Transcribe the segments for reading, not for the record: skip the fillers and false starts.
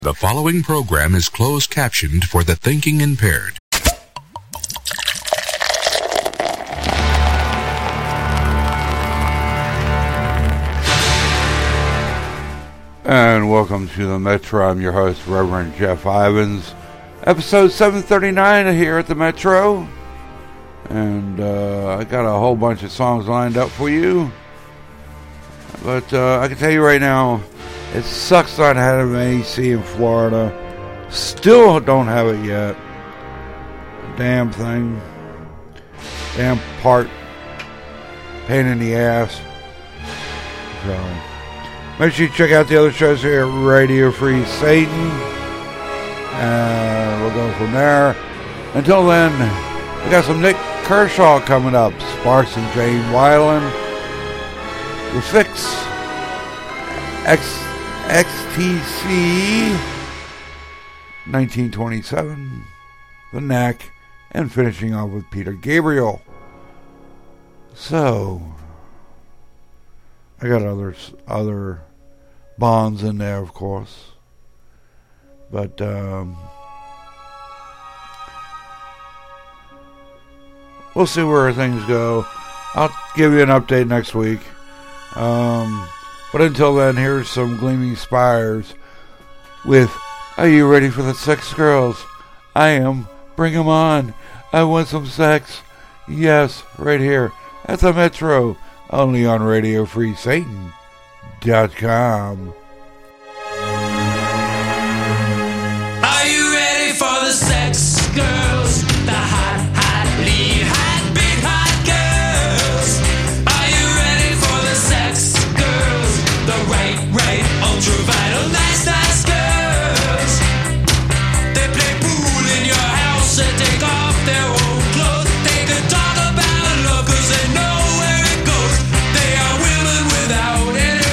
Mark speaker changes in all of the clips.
Speaker 1: The following program is closed captioned for the thinking impaired.
Speaker 2: And welcome to the Metro. I'm your host, Reverend Jeff Ivins. Episode 739 here at the Metro. And I got a whole bunch of songs lined up for you. But I can tell you right now, it sucks not having AC in Florida. Still don't have it yet. Damn thing. Damn part. Pain in the ass. So, make sure you check out the other shows here at Radio Free Satan. And we'll go from there. Until then, we got some Nick Kershaw coming up. Sparks and Jane Weiland. The Fix. XTC 1927, The Knack, and finishing off with Peter Gabriel. So, I got other bonds in there, of course, but we'll see where things go. I'll give you an update next week. But until then, here's some Gleaming Spires with Are You Ready for the Sex Girls? I am. Bring 'em on. I want some sex. Yes, right here at the Metro, only on RadioFreeSatan.com.
Speaker 3: Are you ready for the sex girls? The hot, big hot girls. Are you ready for the sex girls? The right, ultra vital, nice girls. They play pool in your house and take off their old clothes. They can talk about love cause they know where it goes. They are women without any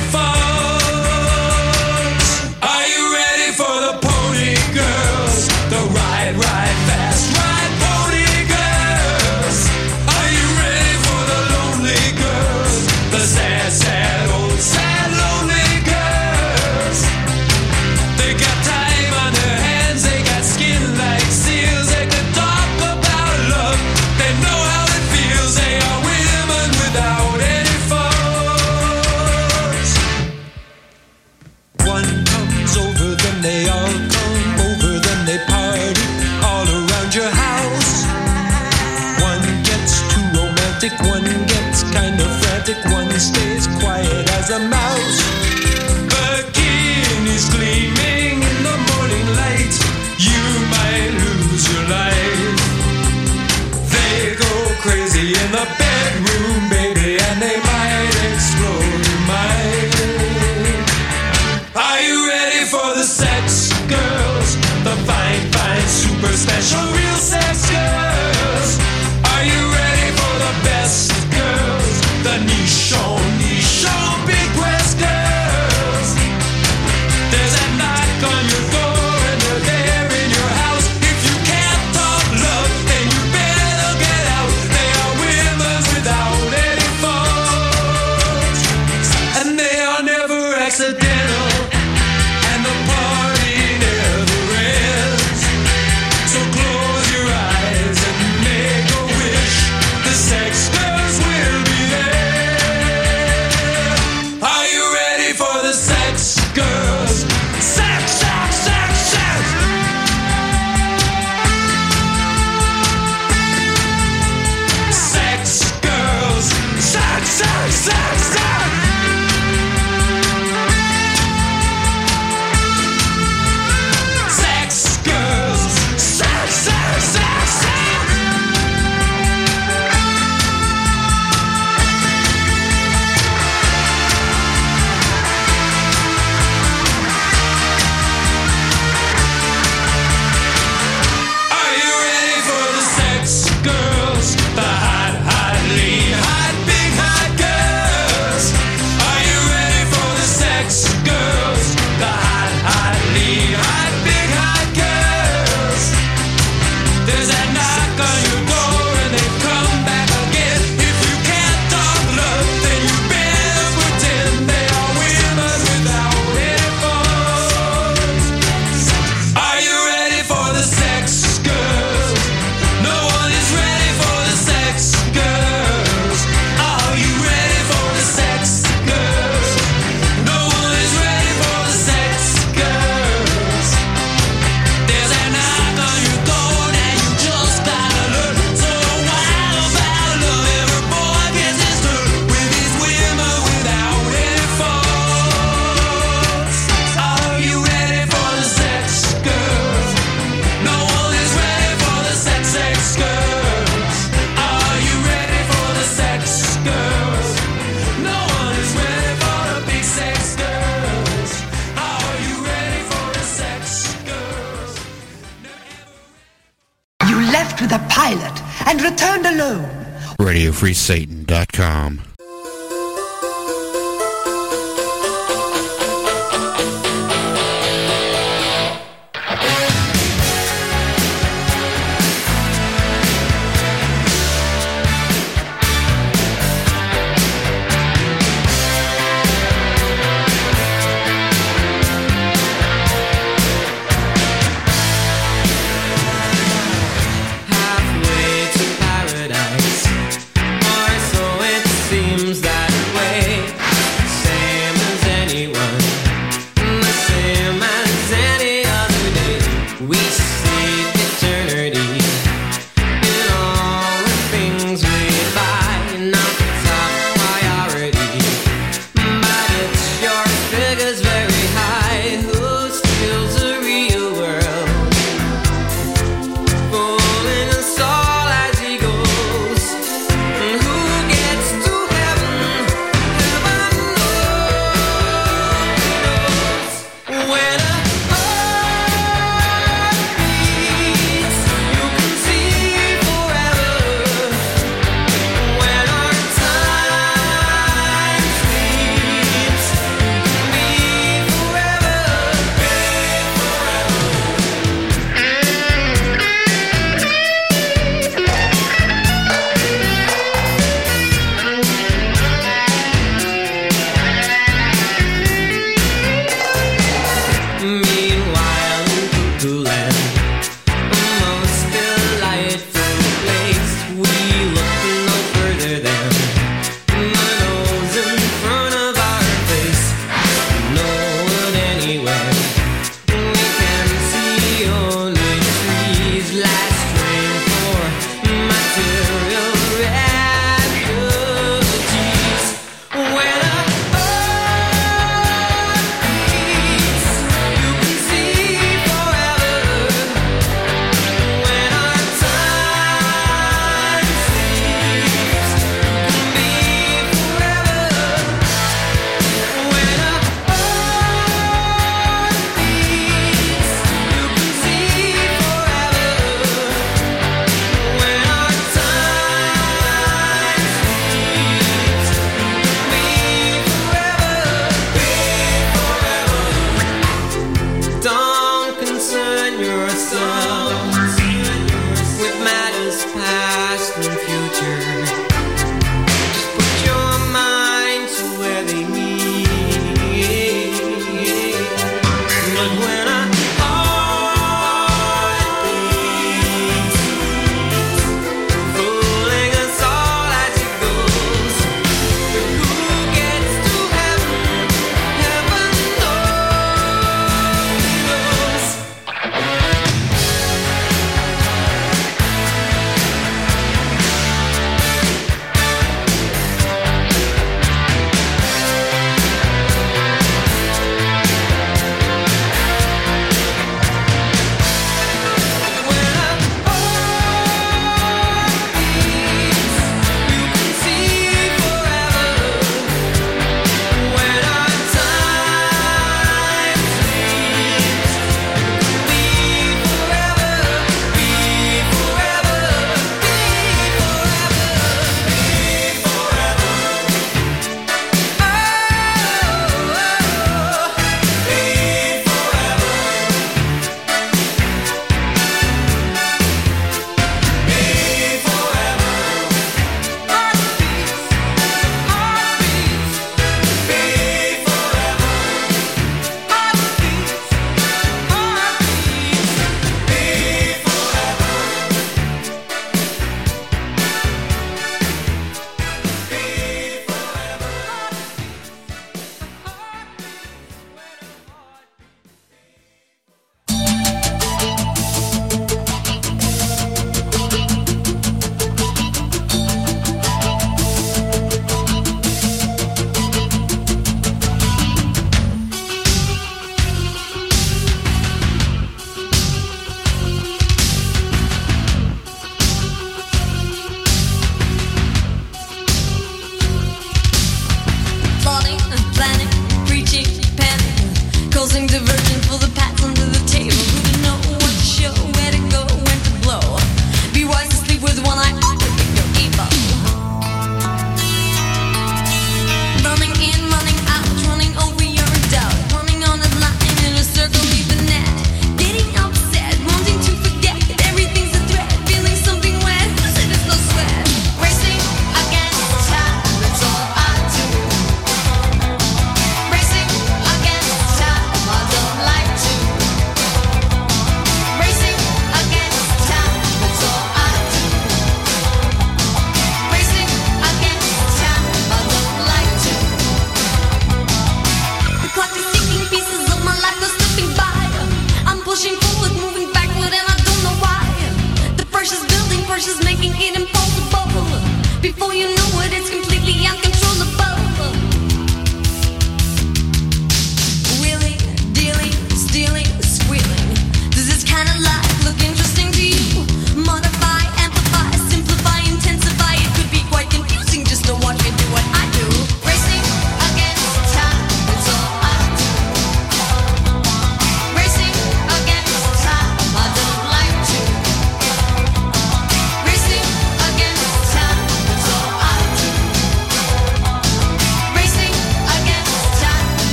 Speaker 3: faults. Are you ready for the pony girls? The ride fast, ride pony girls. Are you ready for the lonely girls? The sad, old sad lonely girls. They got time on their hands, they got skin like seals. They can talk about love, they know how it feels. They are women without any faults. One comes over, then they all come over, then they party all around your house. One gets too romantic, one gets kind of frantic, one stays quiet as a mouse. Bikinis gleaming in the morning light, you might lose your life. They go crazy in the bedroom, baby, and they might explode your mind. Are you ready for the sex girls? The fine, super special, real sex girls. Are you ready for the best girls? The niche, big West girls.
Speaker 4: left with a pilot and returned alone.
Speaker 1: RadioFreeSatan.com.
Speaker 3: Halfway to paradise, or so it seems.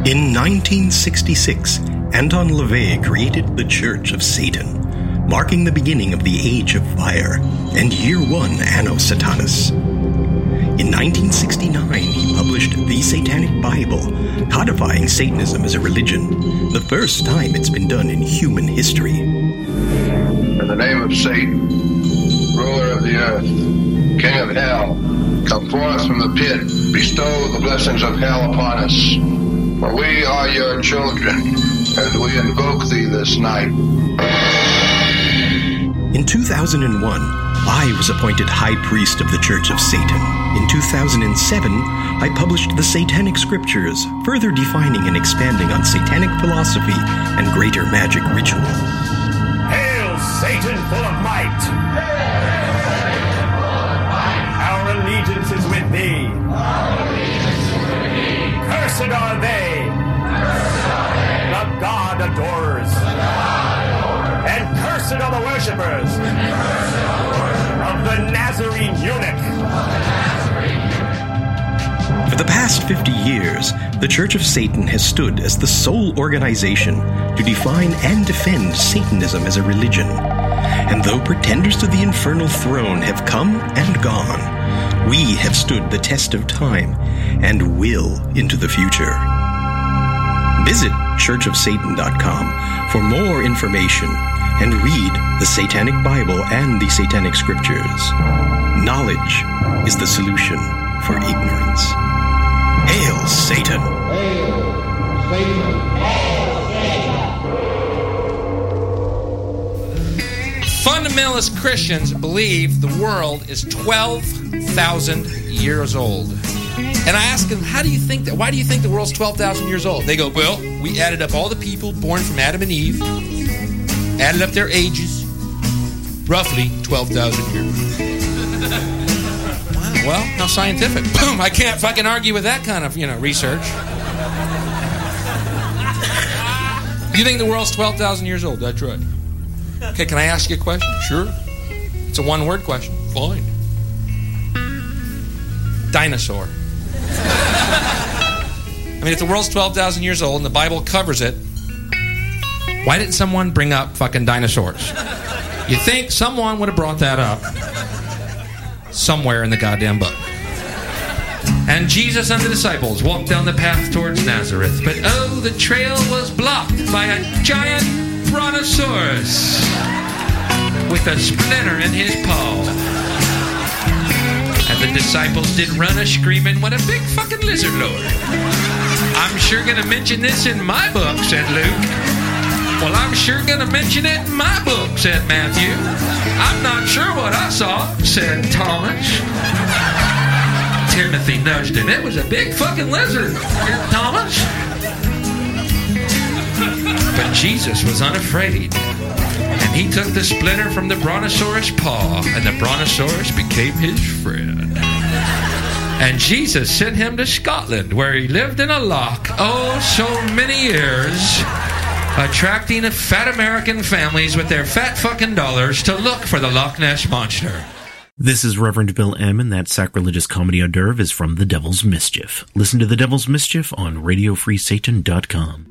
Speaker 5: In 1966, Anton LaVey created the Church of Satan, marking the beginning of the Age of Fire and Year 1 Anno Satanas. In 1969, he published The Satanic Bible, codifying Satanism as a religion, the first time it's been done in human history.
Speaker 6: In the name of Satan, ruler of the earth, king of hell, come forth from the pit, bestow the blessings of hell upon us. For we are your children, and we invoke thee this night.
Speaker 5: In 2001, I was appointed High Priest of the Church of Satan. In 2007, I published the Satanic Scriptures, further defining and expanding on satanic philosophy and greater magic ritual.
Speaker 7: Hail, Satan full of might! Our allegiance is with thee. Cursed are they. The God adorers. And cursed are the worshippers of the Nazarene eunuch.
Speaker 5: For the past 50 years, the Church of Satan has stood as the sole organization to define and defend Satanism as a religion. And though pretenders to the infernal throne have come and gone, we have stood the test of time and will into the future. Visit churchofsatan.com for more information and read the Satanic Bible and the Satanic Scriptures. Knowledge is the solution for ignorance. Hail, Satan!
Speaker 8: Hail, Satan!
Speaker 9: Fundamentalist Christians believe the world is 12,000 years old. And I ask them, how do you think that? Why do you think the world's 12,000 years old? They go, well, we added up all the people born from Adam and Eve, added up their ages, roughly 12,000 years. Well, how scientific. Boom, I can't fucking argue with that kind of, research. You think the world's 12,000 years old? That's right. Okay, can I ask you a question? Sure. It's a one-word question. Fine. Dinosaur. I mean, if the world's 12,000 years old and the Bible covers it, why didn't someone bring up fucking dinosaurs? You think someone would have brought that up somewhere in the goddamn book. And Jesus and the disciples walked down the path towards Nazareth, but oh, the trail was blocked by a giant brontosaurus with a splinter in his paw. And the disciples did run a screaming, what a big fucking lizard lord. I'm sure gonna mention this in my book, said Luke. Well, I'm sure gonna mention it in my book, said Matthew. I'm not sure what I saw, said Thomas. Timothy nudged him. It was a big fucking lizard, Thomas. But Jesus was unafraid. And he took the splinter from the brontosaurus' paw, and the brontosaurus became his friend. And Jesus sent him to Scotland, where he lived in a loch, oh, so many years, attracting fat American families with their fat fucking dollars to look for the Loch Ness Monster.
Speaker 10: This is Reverend Bill M., and that sacrilegious comedy hors d'oeuvre is from The Devil's Mischief. Listen to The Devil's Mischief on RadioFreeSatan.com.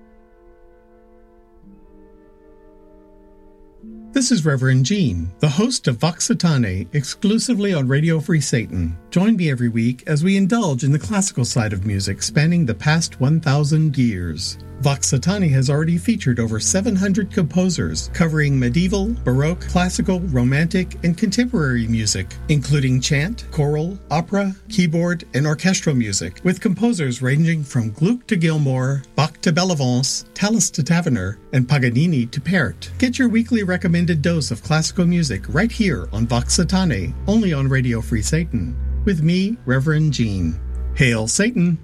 Speaker 11: This is Reverend Gene, the host of Vox Satanae, exclusively on Radio Free Satan. Join me every week as we indulge in the classical side of music spanning the past 1,000 years. Vox Satanae has already featured over 700 composers covering medieval, baroque, classical, romantic, and contemporary music, including chant, choral, opera, keyboard, and orchestral music, with composers ranging from Gluck to Gilmour, Bach to Bellavance, Tallis to Taverner, and Paganini to Pärt. Get your weekly recommended dose of classical music right here on Vox Satanae, only on Radio Free Satan, with me, Reverend Gene. Hail Satan!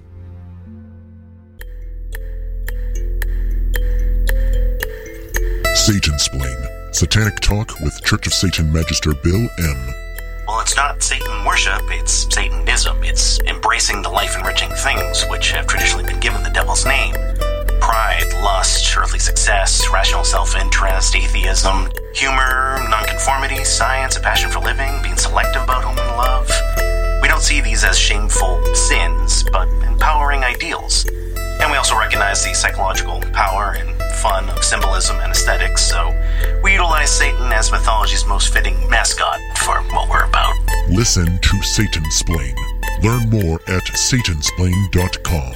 Speaker 12: Satansplain, Satanic Talk with Church of Satan Magister Bill M.
Speaker 13: Well, it's not Satan worship, it's Satanism. It's embracing the life-enriching things which have traditionally been given the devil's name. Pride, lust, earthly success, rational self-interest, atheism, humor, nonconformity, science, a passion for living, being selective about whom we love. We don't see these as shameful sins, but empowering ideals. And we also also recognize the psychological power and fun of symbolism and aesthetics, so we utilize Satan as mythology's most fitting mascot for what we're about.
Speaker 12: Listen to Satansplain. Learn more at satansplain.com.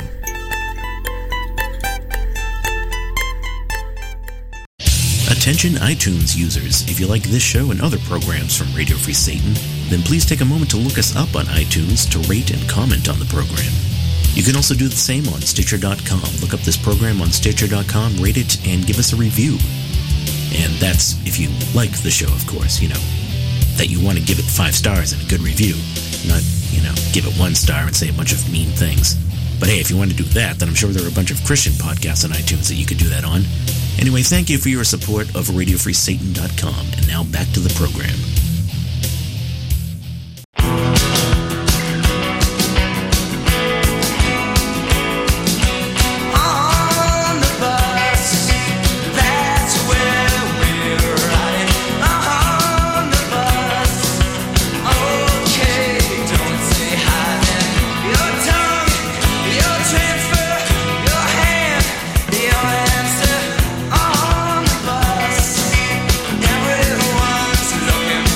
Speaker 10: Attention iTunes users, if you like this show and other programs from Radio Free Satan, then please take a moment to look us up on iTunes to rate and comment on the program. You can also do the same on Stitcher.com. Look up this program on Stitcher.com, rate it, and give us a review. And that's if you like the show, of course, that you want to give it 5 stars and a good review. Not, give it 1 star and say a bunch of mean things. But hey, if you want to do that, then I'm sure there are a bunch of Christian podcasts on iTunes that you could do that on. Anyway, thank you for your support of RadioFreeSatan.com. And now back to the program.
Speaker 3: Everyone's looking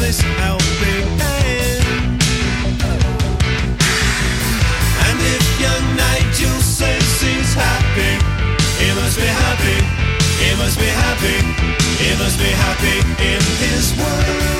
Speaker 3: this helping hand. And if young Nigel says he's happy, he must be happy, he must be happy, he must be happy in his world.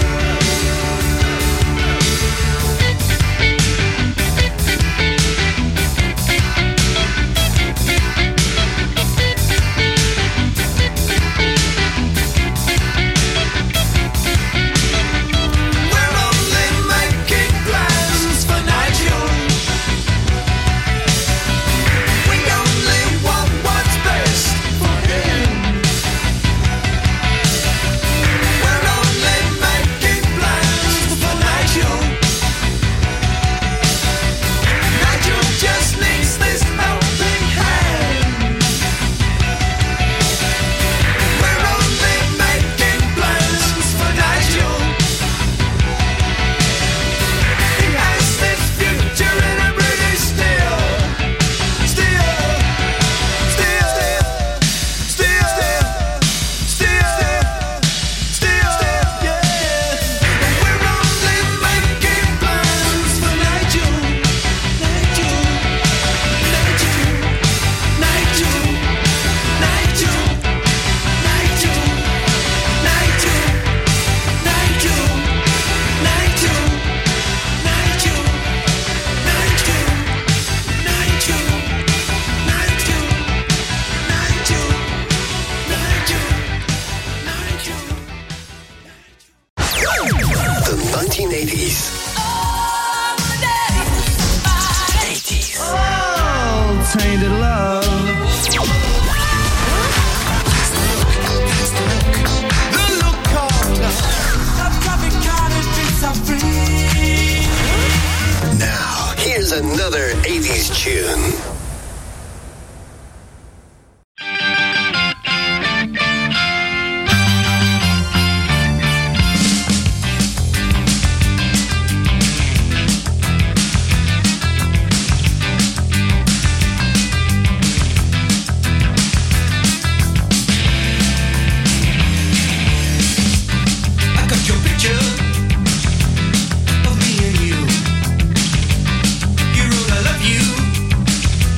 Speaker 14: Another 80s tune.
Speaker 3: You wrote I love you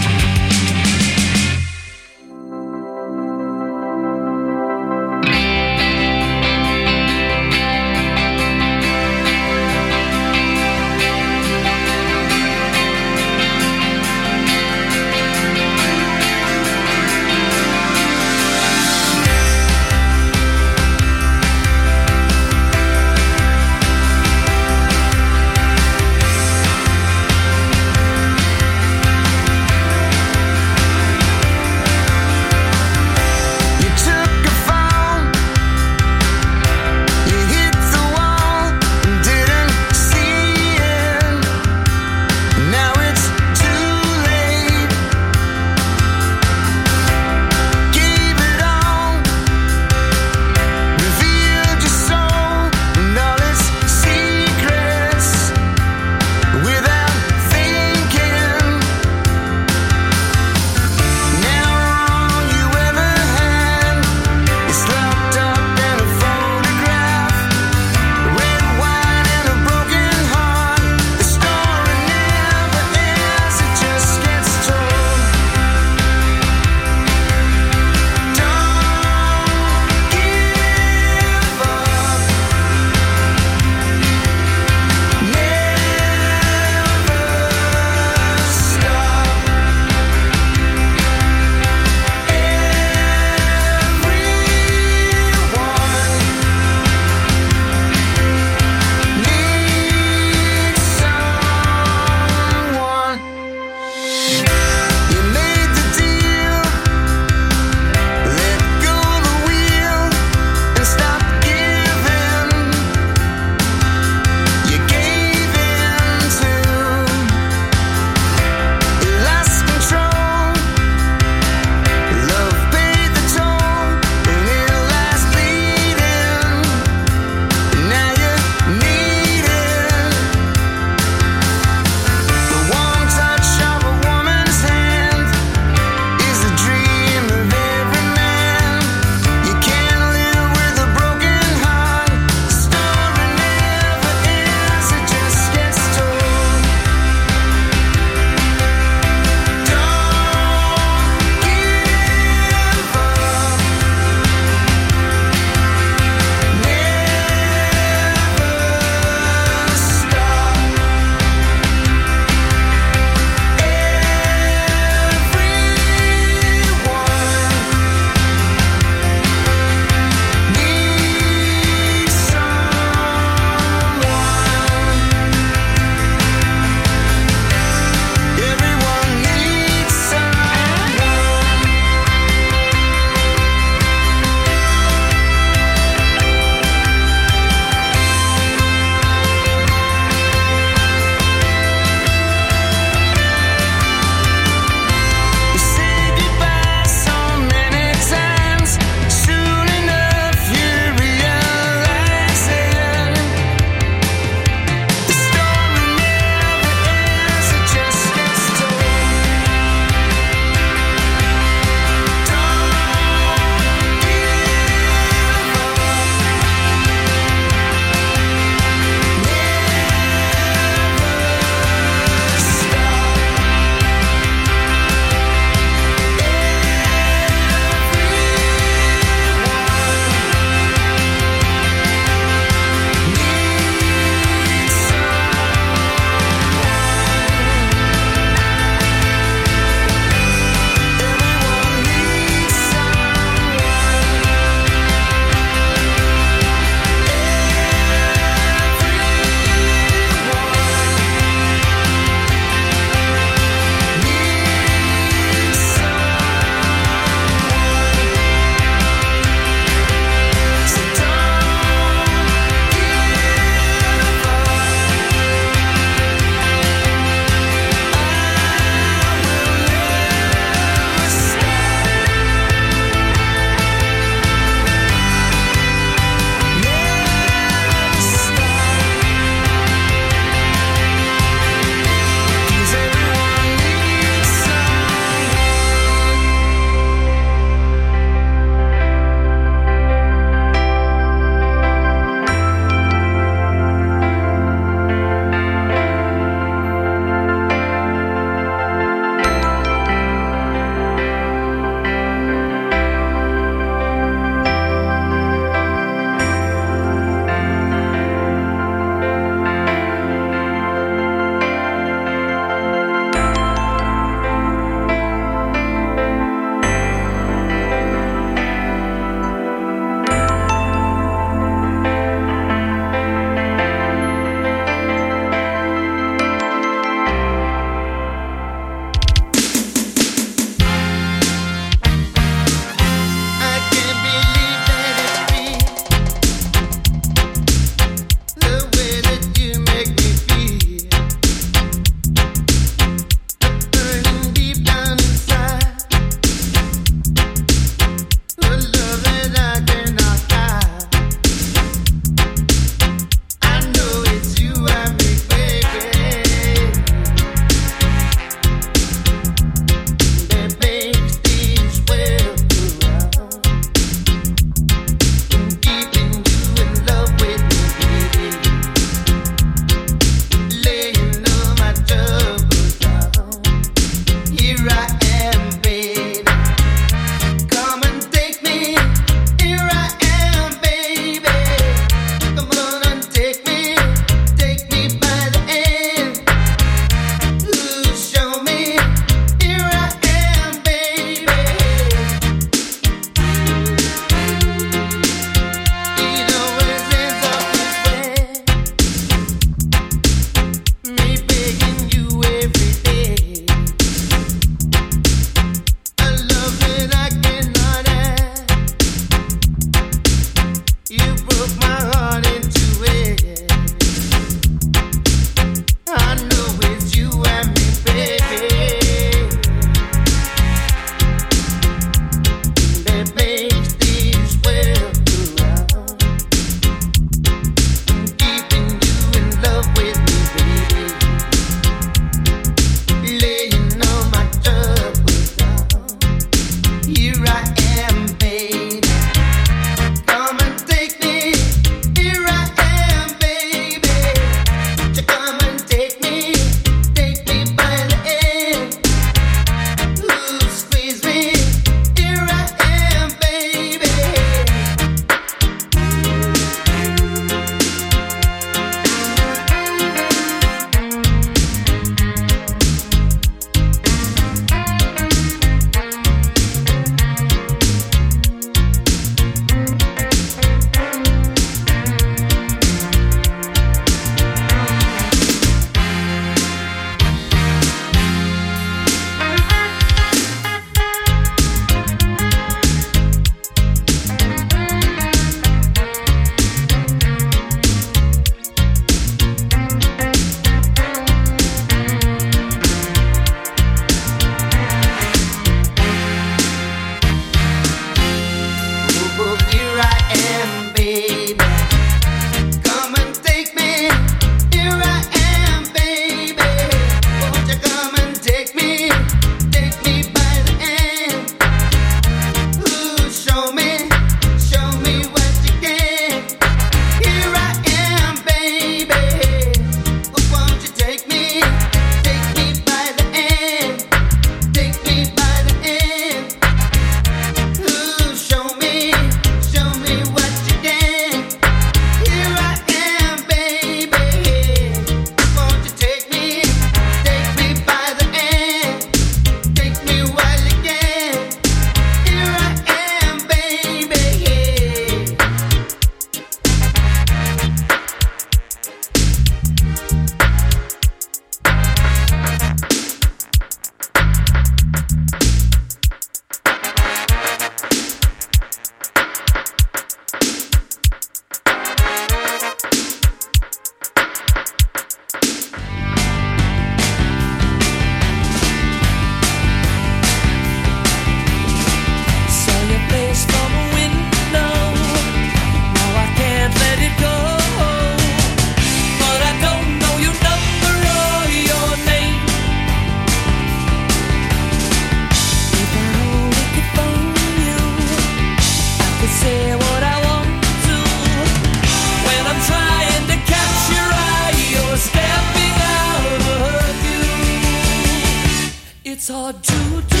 Speaker 3: It's hard to do.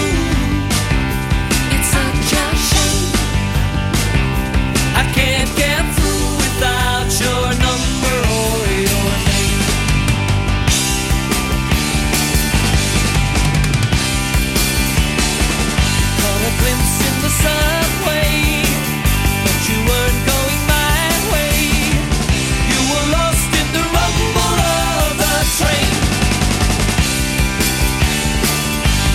Speaker 3: It's such a shame. I can't get through without your number or your name. Caught a glimpse in the subway, but you weren't going my way. You were lost in the rumble of the train.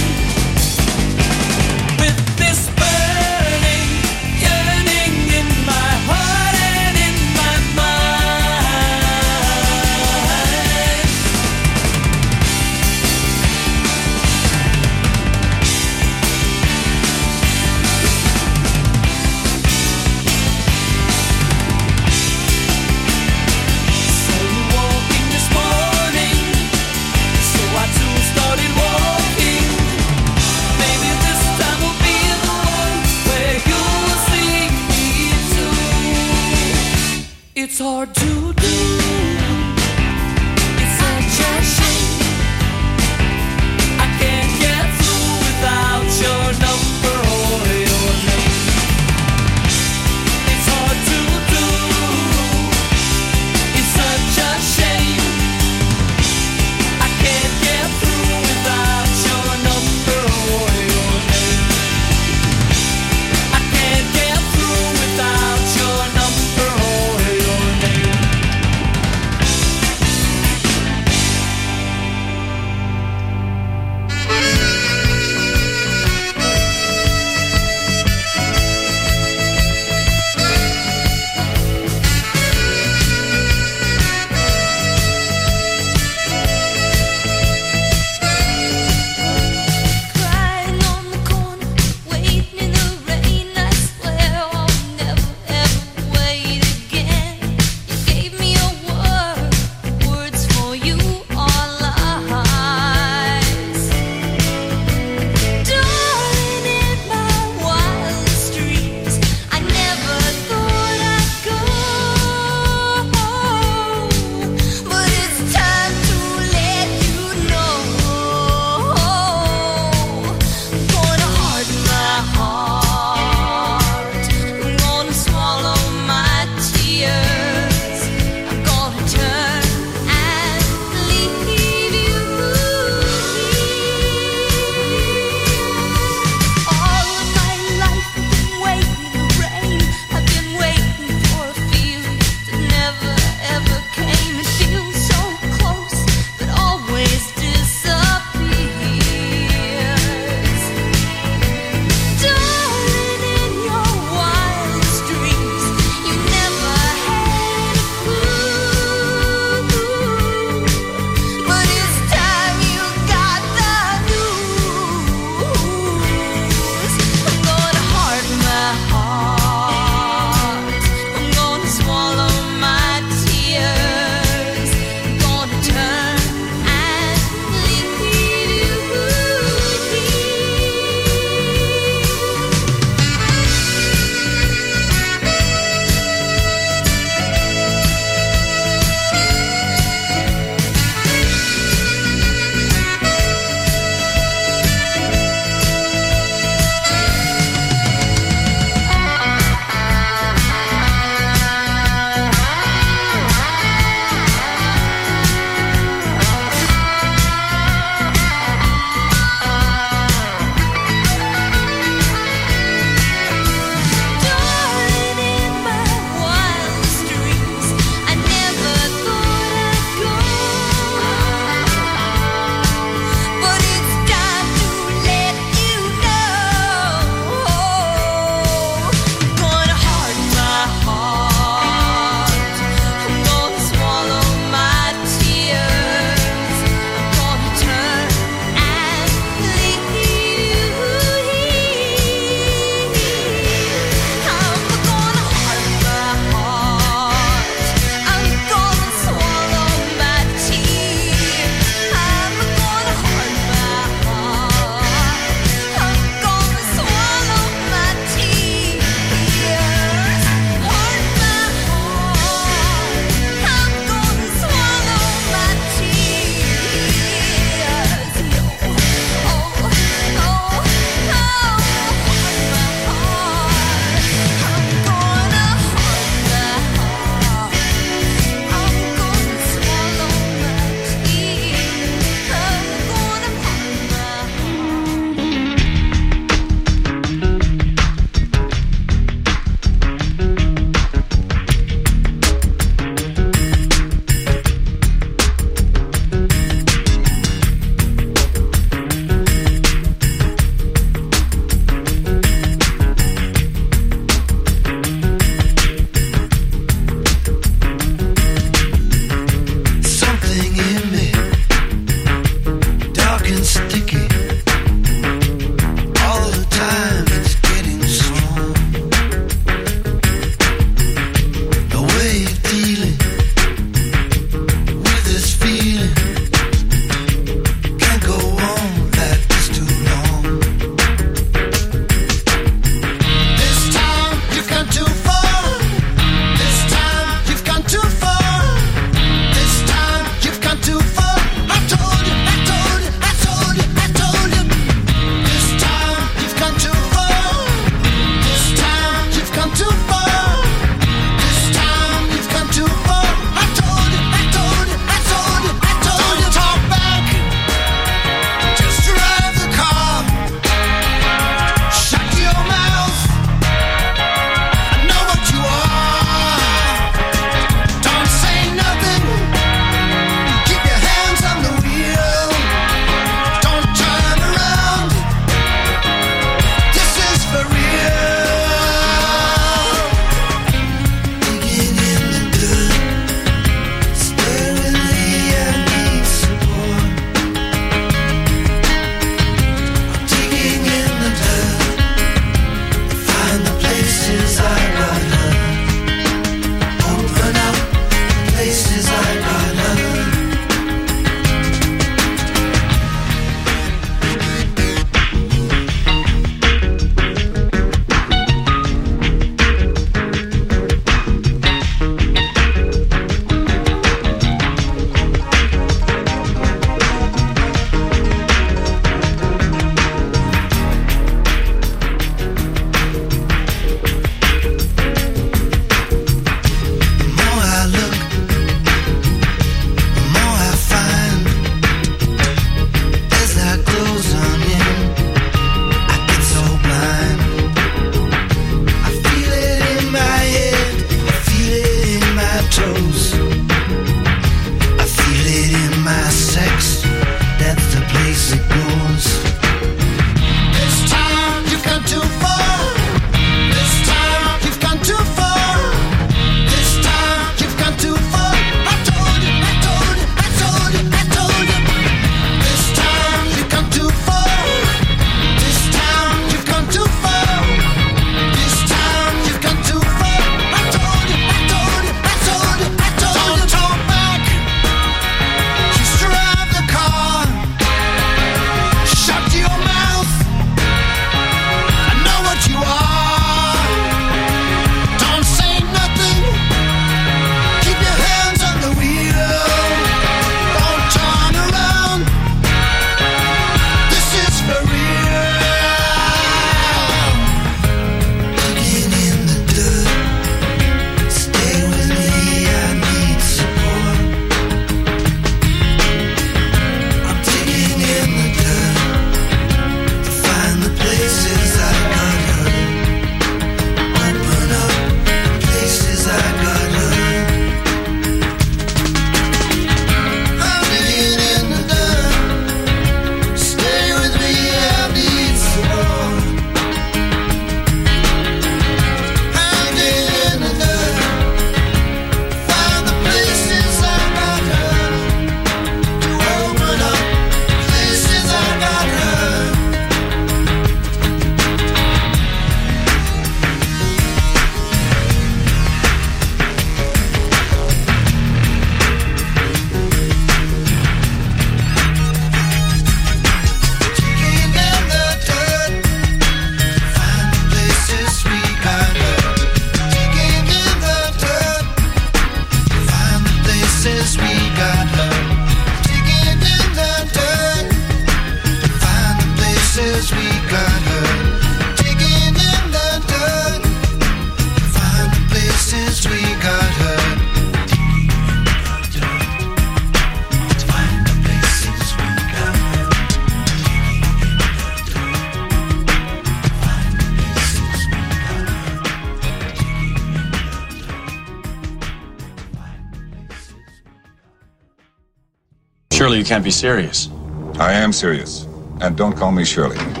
Speaker 14: Surely you can't be serious.
Speaker 15: I am serious. And don't call me Shirley.